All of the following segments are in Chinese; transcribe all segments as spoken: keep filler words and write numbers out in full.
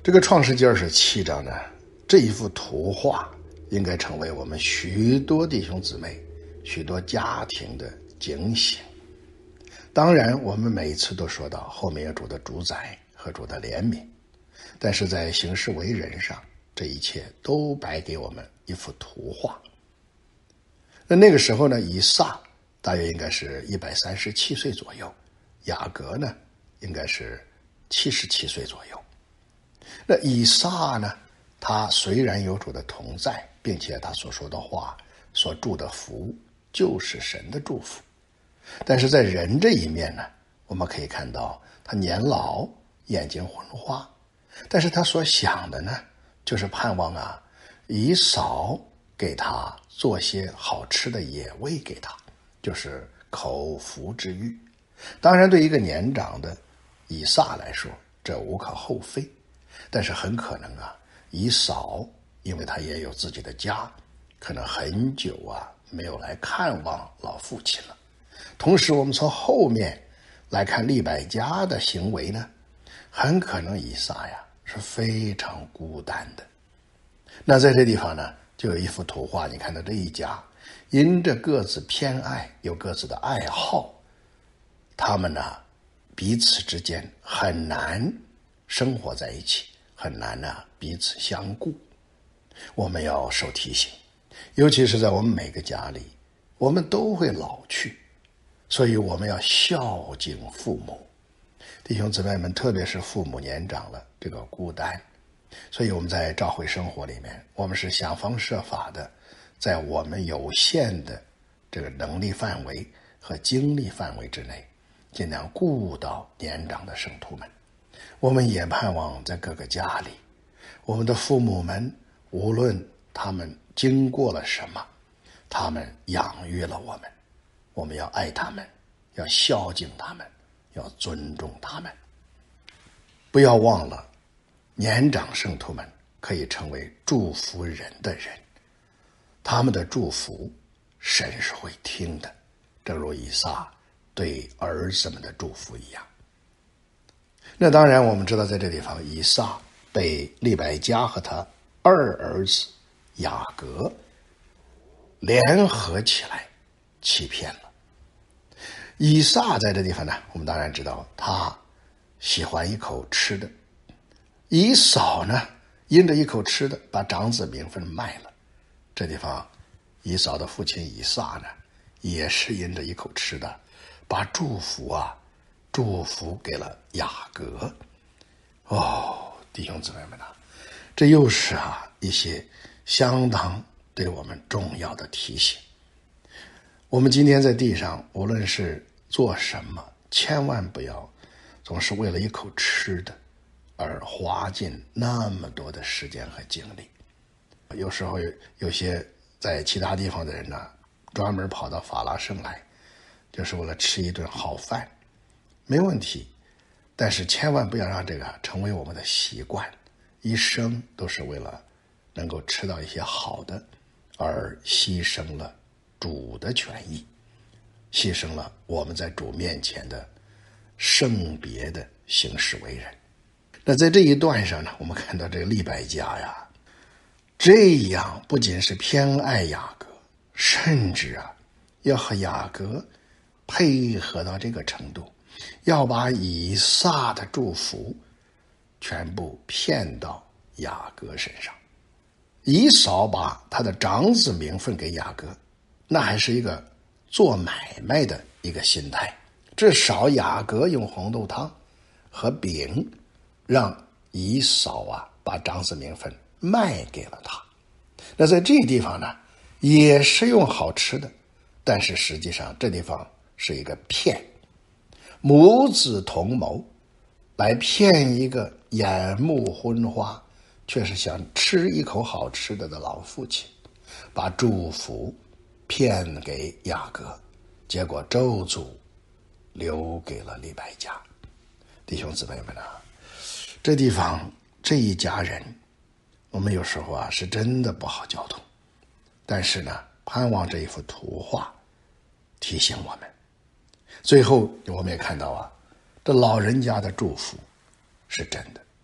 这个创世纪二十七章呢，这一幅图画应该成为我们许多弟兄姊妹、许多家庭的警醒。当然，我们每次都说到后面有主的主宰和主的怜悯，但是在行事为人上，这一切都摆给我们一幅图画。那那个时候呢，以撒大约应该是一百三十七岁左右，雅各呢应该是七十七岁左右。那以撒呢，他虽然有主的同在，并且他所说的话、所祝的福就是神的祝福，但是在人这一面呢，我们可以看到他年老，眼睛昏花，但是他所想的呢，就是盼望啊，以扫给他做些好吃的野味给他，就是口腹之欲。当然，对一个年长的以撒来说，这无可厚非。但是很可能啊，以扫因为他也有自己的家，可能很久啊没有来看望老父亲了。同时，我们从后面来看利百加的行为呢，很可能以撒呀是非常孤单的。那在这地方呢，就有一幅图画，你看到这一家因着各自偏爱，有各自的爱好，他们呢彼此之间很难生活在一起，很难呢彼此相顾。我们要受提醒，尤其是在我们每个家里，我们都会老去，所以我们要孝敬父母。弟兄姊妹们，特别是父母年长了，这个孤单，所以我们在教会生活里面，我们是想方设法的，在我们有限的这个能力范围和精力范围之内，尽量顾到年长的圣徒们。我们也盼望在各个家里，我们的父母们，无论他们经过了什么，他们养育了我们，我们要爱他们，要孝敬他们，要尊重他们。不要忘了，年长圣徒们可以成为祝福人的人，他们的祝福神是会听的，正如以撒对儿子们的祝福一样。那当然我们知道，在这地方以撒被利百加和他二儿子雅各联合起来欺骗了。以撒在这地方呢，我们当然知道他喜欢一口吃的，以扫呢因着一口吃的把长子名分卖了。这地方以扫的父亲以撒呢，也是因着一口吃的把祝福啊祝福给了雅各。哦，弟兄姊妹们啊，这又是啊一些相当对我们重要的提醒。我们今天在地上无论是做什么，千万不要总是为了一口吃的而花尽那么多的时间和精力。有时候有有些在其他地方的人呢，专门跑到法拉盛来，就是为了吃一顿好饭，没问题，但是千万不要让这个成为我们的习惯，一生都是为了能够吃到一些好的，而牺牲了主的权益，牺牲了我们在主面前的圣别的行事为人。那在这一段上呢，我们看到这个利百加呀，这样不仅是偏爱雅各，甚至啊要和雅各配合到这个程度，要把以撒的祝福全部骗到雅各身上。以扫把他的长子名分给雅各，那还是一个做买卖的一个心态，至少雅各用红豆汤和饼让以扫啊把长子名分卖给了他。那在这地方呢，也是用好吃的，但是实际上这地方是一个骗，母子同谋来骗一个眼目昏花却是想吃一口好吃的的老父亲，把祝福骗给雅各，结果咒诅留给了利百加。弟兄姊妹们啊，这地方这一家人，我们有时候啊是真的不好交通，但是呢，盼望这一幅图画提醒我们。最后我们也看到啊，这老人家的祝福是真的，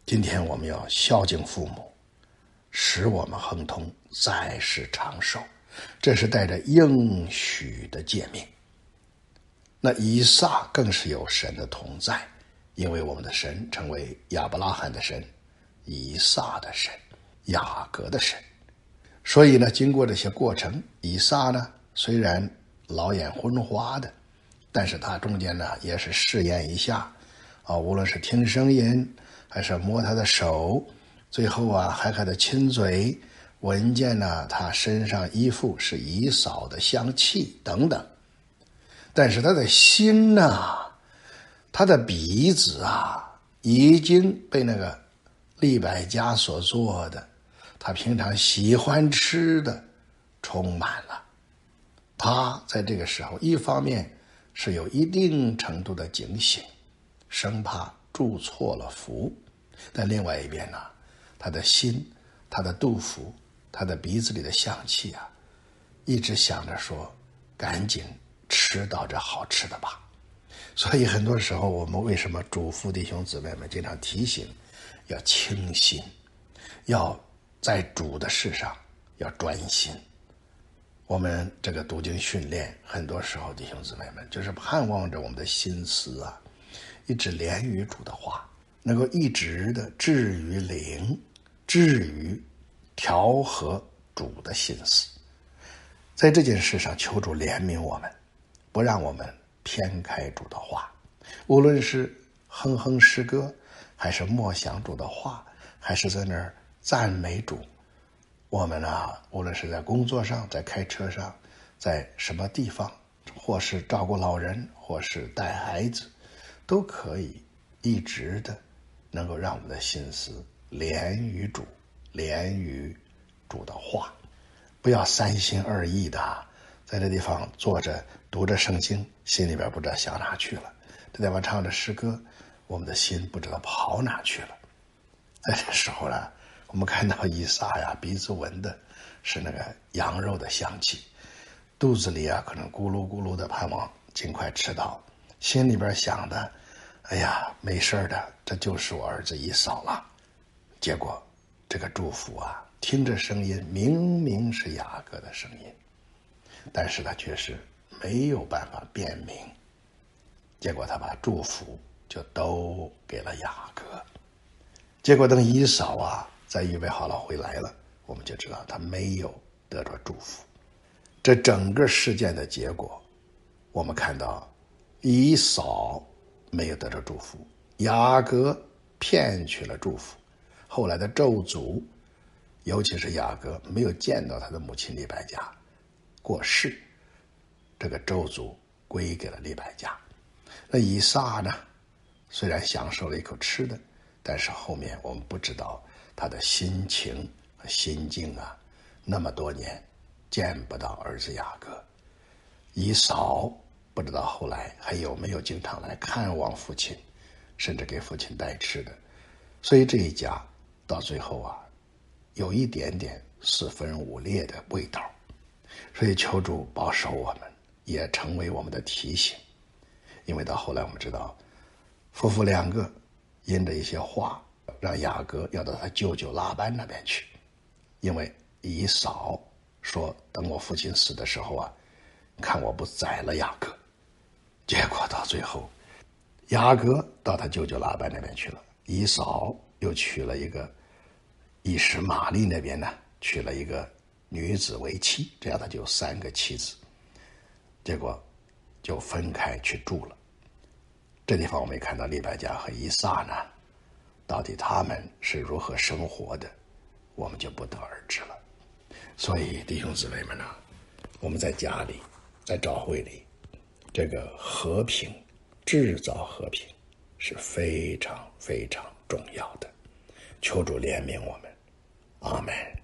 今天我们要孝敬父母，使我们亨通，在世长寿，这是带着应许的诫命。那以撒更是有神的同在，因为我们的神成为亚伯拉罕的神、以撒的神、雅各的神。所以呢，经过这些过程，以撒呢虽然老眼昏花的，但是他中间呢也是试验一下啊，无论是听声音还是摸他的手，最后啊还和他亲嘴，闻见呢他身上衣服是以扫的香气等等。但是他的心呢，他的鼻子啊已经被那个利百加所做的他平常喜欢吃的充满了。他在这个时候一方面是有一定程度的警醒，生怕祝错了福，但另外一边呢，他的心、他的肚腹、他的鼻子里的香气啊，一直想着说赶紧吃到这好吃的吧。所以很多时候我们为什么嘱咐弟兄姊妹们经常提醒要清心，要在主的事上要专心。我们这个读经训练，很多时候弟兄姊妹们就是盼望着我们的心思啊，一直连于主的话，能够一直的至于灵，至于调和主的心思。在这件事上求主怜悯我们，不让我们偏开主的话，无论是哼哼诗歌，还是默想主的话，还是在那儿赞美主，我们啊，无论是在工作上，在开车上，在什么地方，或是照顾老人，或是带孩子，都可以一直的能够让我们的心思连于主，连于主的话，不要三心二意的在这地方坐着读着圣经，心里边不知道想哪去了，这地方唱着诗歌，我们的心不知道跑哪去了。在这时候呢，我们看到以撒呀，鼻子闻的是那个羊肉的香气，肚子里啊可能咕噜咕噜的盼望尽快吃到，心里边想的，哎呀，没事的，这就是我儿子以扫了。结果这个祝福啊，听着声音明明是雅各的声音，但是他却是没有办法辨明，结果他把祝福就都给了雅各。结果等以扫啊再预备好了回来了，我们就知道他没有得着祝福。这整个事件的结果，我们看到以扫没有得着祝福，雅各骗取了祝福，后来的咒诅，尤其是雅各没有见到他的母亲利百加过世，这个咒诅归给了利百加。那以撒呢，虽然享受了一口吃的，但是后面我们不知道他的心情和心境啊，那么多年见不到儿子雅各。以扫不知道后来还有没有经常来看望父亲，甚至给父亲带吃的。所以这一家到最后啊，有一点点四分五裂的味道。所以求主保守我们，也成为我们的提醒。因为到后来我们知道，夫妇两个因着一些话，让雅各要到他舅舅拉班那边去。因为以扫说，等我父亲死的时候啊，看我不宰了雅各。结果到最后，雅各到他舅舅拉班那边去了，以扫又娶了一个以实玛利那边呢，娶了一个女子为妻，这样他就有三个妻子。结果就分开去住了。这地方我们也看到利百加和以撒呢，到底他们是如何生活的，我们就不得而知了。所以弟兄姊妹们呢，我们在家里，在教会里，这个和平，制造和平是非常非常重要的。求主怜悯我们，阿们。